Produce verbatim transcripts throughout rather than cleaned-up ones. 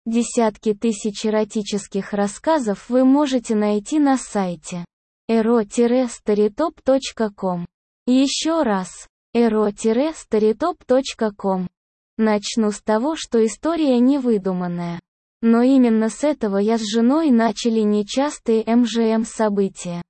Десятки тысяч эротических рассказов вы можете найти на сайте эро старитоп точка ком. Еще раз, эро старитоп точка ком. Начну с того, что история не выдуманная. Но именно с этого я с женой начали нечастые эм жэ эм события.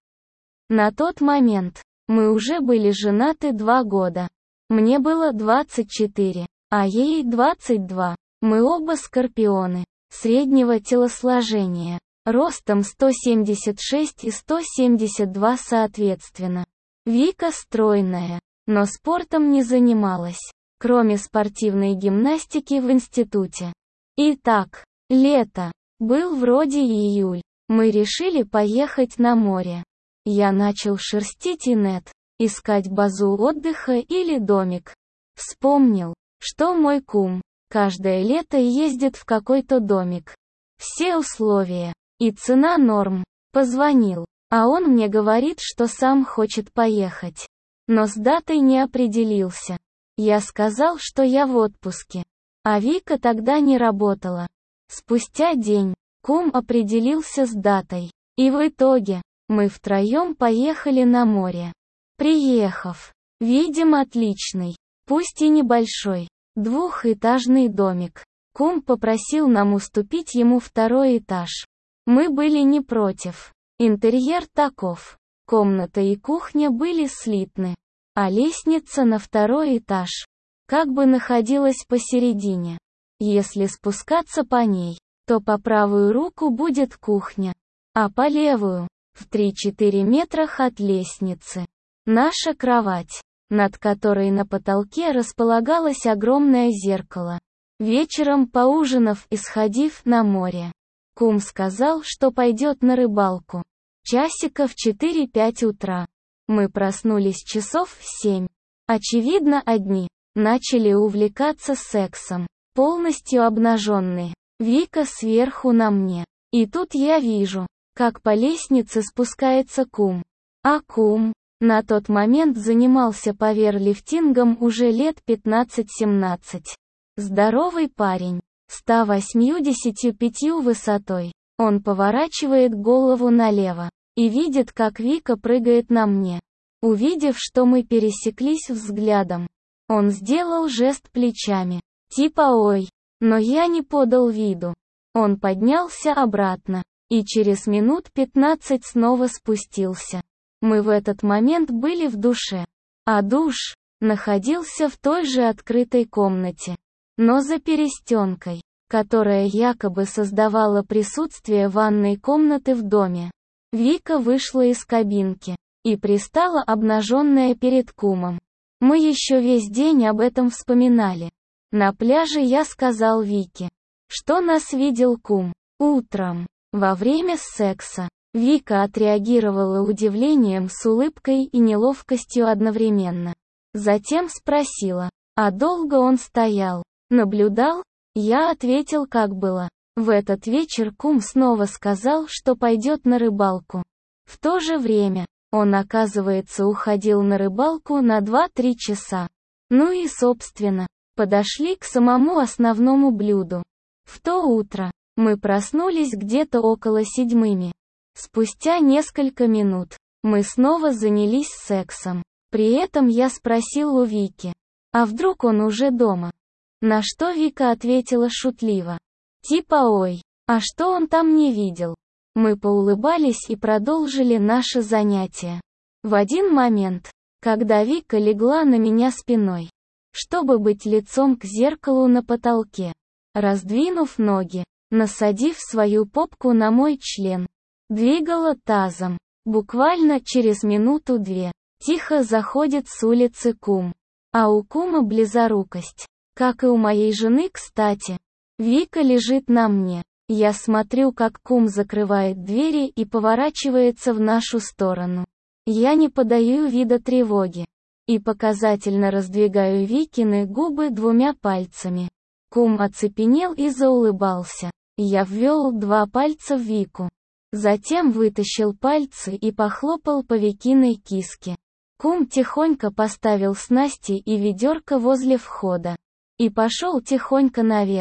На тот момент мы уже были женаты два года. Мне было двадцать четыре, а ей двадцать два. Мы оба скорпионы, среднего телосложения, ростом сто семьдесят шесть и сто семьдесят два соответственно. Вика стройная, но спортом не занималась, кроме спортивной гимнастики в институте. Итак, лето. Был вроде июль. Мы решили поехать на море. Я начал шерстить инет, искать базу отдыха или домик. Вспомнил, что мой кум каждое лето ездит в какой-то домик. Все условия и цена норм. Позвонил, а он мне говорит, что сам хочет поехать. Но с датой не определился. Я сказал, что я в отпуске. А Вика тогда не работала. Спустя день, кум определился с датой. И в итоге, мы втроем поехали на море. Приехав, видим отличный, пусть и небольшой, двухэтажный домик. Кум попросил нам уступить ему второй этаж. Мы были не против. Интерьер таков. Комната и кухня были слитны, а лестница на второй этаж как бы находилась посередине. Если спускаться по ней, то по правую руку будет кухня, а по левую, в три-четыре метрах от лестницы, наша кровать, над которой на потолке располагалось огромное зеркало. Вечером поужинав и сходив на море, кум сказал, что пойдет на рыбалку. Часика в четыре-пять утра. Мы проснулись часов в семь. Очевидно, одни. Начали увлекаться сексом. Полностью обнаженные. Вика сверху на мне. И тут я вижу, как по лестнице спускается кум. А кум на тот момент занимался паверлифтингом уже лет пятнадцать-семнадцать. Здоровый парень, сто восемьдесят пять высотой. Он поворачивает голову налево и видит, как Вика прыгает на мне. Увидев, что мы пересеклись взглядом, он сделал жест плечами, типа «Ой», но я не подал виду. Он поднялся обратно и через минут пятнадцать снова спустился. Мы в этот момент были в душе, а душ находился в той же открытой комнате, но за перестенкой, которая якобы создавала присутствие ванной комнаты в доме. Вика вышла из кабинки и пристала обнаженная перед кумом. Мы еще весь день об этом вспоминали. На пляже я сказал Вике, что нас видел кум. Утром, во время секса, Вика отреагировала удивлением с улыбкой и неловкостью одновременно. Затем спросила, а долго он стоял, наблюдал? Я ответил, как было. В этот вечер кум снова сказал, что пойдет на рыбалку. В то же время, он, оказывается, уходил на рыбалку на два-три часа. Ну и, собственно, подошли к самому основному блюду. В то утро мы проснулись где-то около седьмыми. Спустя несколько минут мы снова занялись сексом. При этом я спросил у Вики, а вдруг он уже дома? На что Вика ответила шутливо. Типа «Ой, а что он там не видел?» Мы поулыбались и продолжили наше занятие. В один момент, когда Вика легла на меня спиной, чтобы быть лицом к зеркалу на потолке, раздвинув ноги, насадив свою попку на мой член, двигала тазом. Буквально через минуту-две, тихо заходит с улицы кум. А у кума близорукость. Как и у моей жены, кстати. Вика лежит на мне. Я смотрю, как кум закрывает двери и поворачивается в нашу сторону. Я не подаю вида тревоги. И показательно раздвигаю Викины губы двумя пальцами. Кум оцепенел и заулыбался. Я ввел два пальца в Вику. Затем вытащил пальцы и похлопал по Викиной киске. Кум тихонько поставил снасти и ведерко возле входа. И пошел тихонько наверх.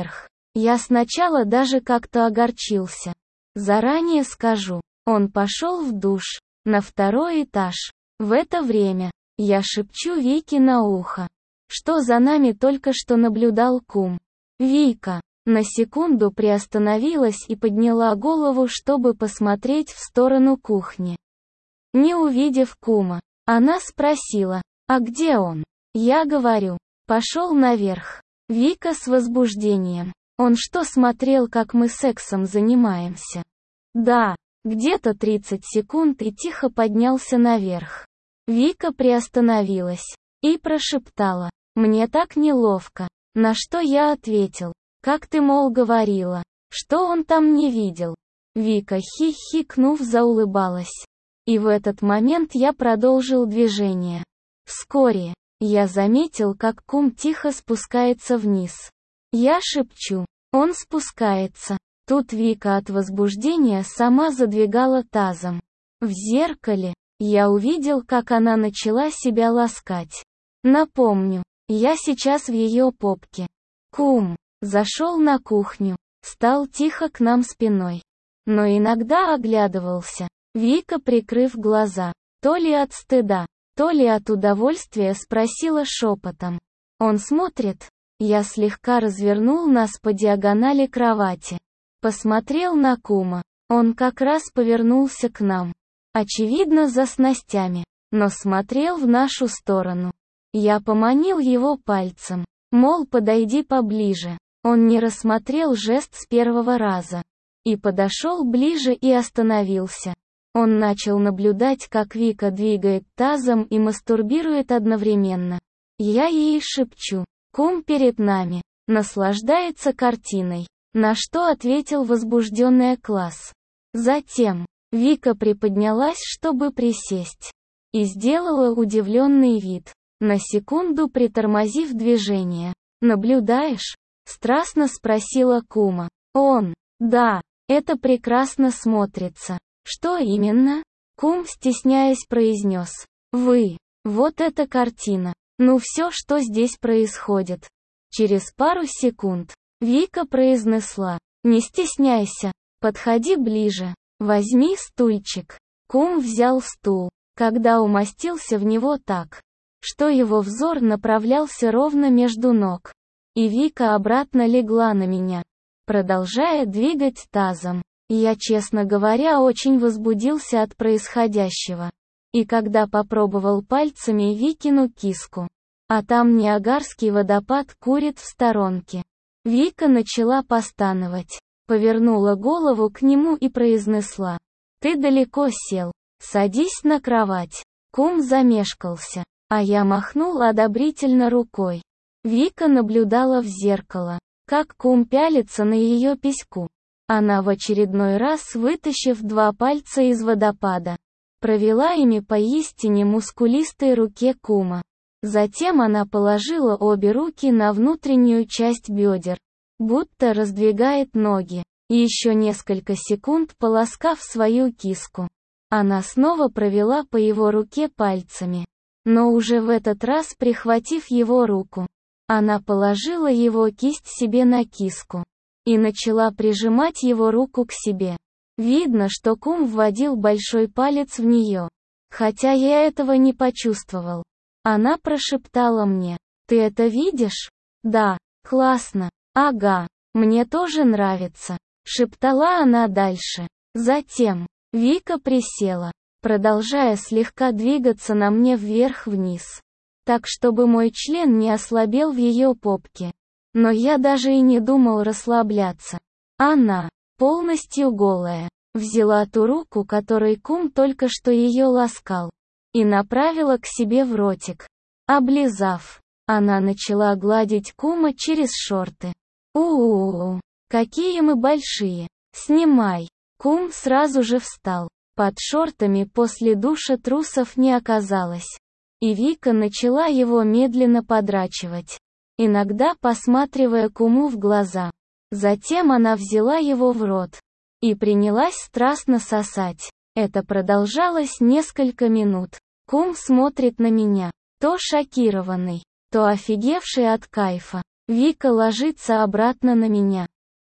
Я сначала даже как-то огорчился. Заранее скажу, он пошел в душ, на второй этаж. В это время я шепчу Вике на ухо, что за нами только что наблюдал кум. Вика на секунду приостановилась и подняла голову, чтобы посмотреть в сторону кухни. Не увидев кума, она спросила, а где он? Я говорю, пошел наверх. Вика с возбуждением. Он что, смотрел, как мы сексом занимаемся? Да, где-то тридцать секунд и тихо поднялся наверх. Вика приостановилась и прошептала, мне так неловко. На что я ответил, как ты, мол, говорила, что он там не видел. Вика, хихикнув, заулыбалась. И в этот момент я продолжил движение. Вскоре я заметил, как кум тихо спускается вниз. Я шепчу, он спускается. Тут Вика от возбуждения сама задвигала тазом. В зеркале я увидел, как она начала себя ласкать. Напомню, я сейчас в ее попке. Кум зашел на кухню, стал тихо к нам спиной. Но иногда оглядывался. Вика, прикрыв глаза, то ли от стыда, то ли от удовольствия, спросила шепотом. Он смотрит? Я слегка развернул нас по диагонали кровати. Посмотрел на кума. Он как раз повернулся к нам. Очевидно, за снастями, но смотрел в нашу сторону. Я поманил его пальцем, мол, подойди поближе. Он не рассмотрел жест с первого раза. И подошел ближе и остановился. Он начал наблюдать, как Вика двигает тазом и мастурбирует одновременно. Я ей шепчу, кум перед нами, наслаждается картиной. На что ответил возбужденный класс. Затем Вика приподнялась, чтобы присесть. И сделала удивленный вид, на секунду притормозив движение. «Наблюдаешь?» — страстно спросила кума. Он. «Да, это прекрасно смотрится». «Что именно?» Кум, стесняясь, произнес. «Вы. Вот эта картина. Ну все, что здесь происходит». Через пару секунд Вика произнесла. «Не стесняйся. Подходи ближе. Возьми стульчик». Кум взял стул, когда умостился в него так, что его взор направлялся ровно между ног. И Вика обратно легла на меня, продолжая двигать тазом. Я, честно говоря, очень возбудился от происходящего. И когда попробовал пальцами Викину киску, а там Ниагарский водопад курит в сторонке. Вика начала постановать, повернула голову к нему и произнесла. «Ты далеко сел. Садись на кровать». Кум замешкался, а я махнул одобрительно рукой. Вика наблюдала в зеркало, как кум пялится на ее письку. Она в очередной раз, вытащив два пальца из водопада, провела ими по истине мускулистой руке кума. Затем она положила обе руки на внутреннюю часть бедер, будто раздвигает ноги, и еще несколько секунд полоскав свою киску. Она снова провела по его руке пальцами, но уже в этот раз прихватив его руку. Она положила его кисть себе на киску и начала прижимать его руку к себе. Видно, что кум вводил большой палец в нее, хотя я этого не почувствовал. Она прошептала мне: «Ты это видишь?» «Да, классно. Ага, мне тоже нравится», — шептала она дальше. Затем Вика присела, продолжая слегка двигаться на мне вверх-вниз, так чтобы мой член не ослабел в ее попке. Но я даже и не думал расслабляться. Она, полностью голая, взяла ту руку, которой кум только что ее ласкал, и направила к себе в ротик. Облизав, она начала гладить кума через шорты. «У-у-у, какие мы большие! Снимай!» Кум сразу же встал. Под шортами после душа трусов не оказалось. И Вика начала его медленно подрачивать, иногда посматривая куму в глаза. Затем она взяла его в рот и принялась страстно сосать. Это продолжалось несколько минут. Кум смотрит на меня, то шокированный, то офигевший от кайфа. Вика ложится обратно на меня,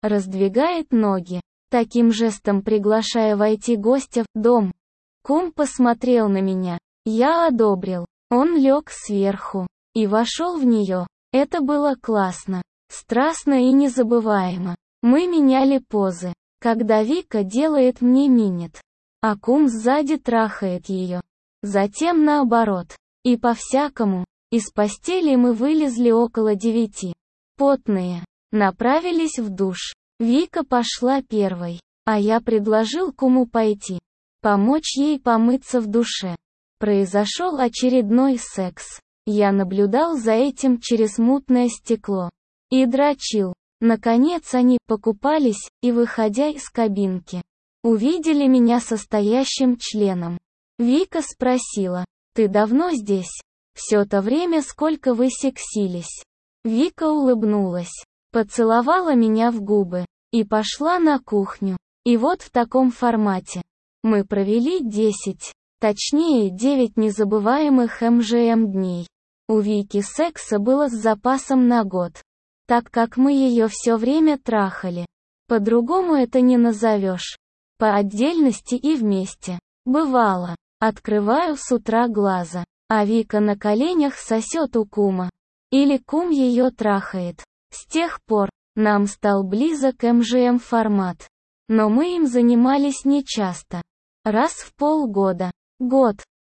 раздвигает ноги, таким жестом приглашая войти гостя в дом. Кум посмотрел на меня. Я одобрил. Он лег сверху и вошел в нее. Это было классно, страстно и незабываемо. Мы меняли позы, когда Вика делает мне минет, а кум сзади трахает ее. Затем наоборот. И по-всякому. Из постели мы вылезли около девяти. Потные. Направились в душ. Вика пошла первой, а я предложил куму пойти. Помочь ей помыться в душе. Произошел очередной секс. Я наблюдал за этим через мутное стекло. И дрочил. Наконец они покупались, и, выходя из кабинки, увидели меня состоящим членом. Вика спросила: «Ты давно здесь? Все то время, сколько вы сексились?» Вика улыбнулась, поцеловала меня в губы и пошла на кухню. И вот в таком формате мы провели десять, точнее девять незабываемых эм жэ эм дней. У Вики секса было с запасом на год, так как мы ее все время трахали. По-другому это не назовешь. По отдельности и вместе. Бывало. Открываю с утра глаза, а Вика на коленях сосет у кума. Или кум ее трахает. С тех пор нам стал близок эм жэ эм формат. Но мы им занимались нечасто. Раз в полгода. Год.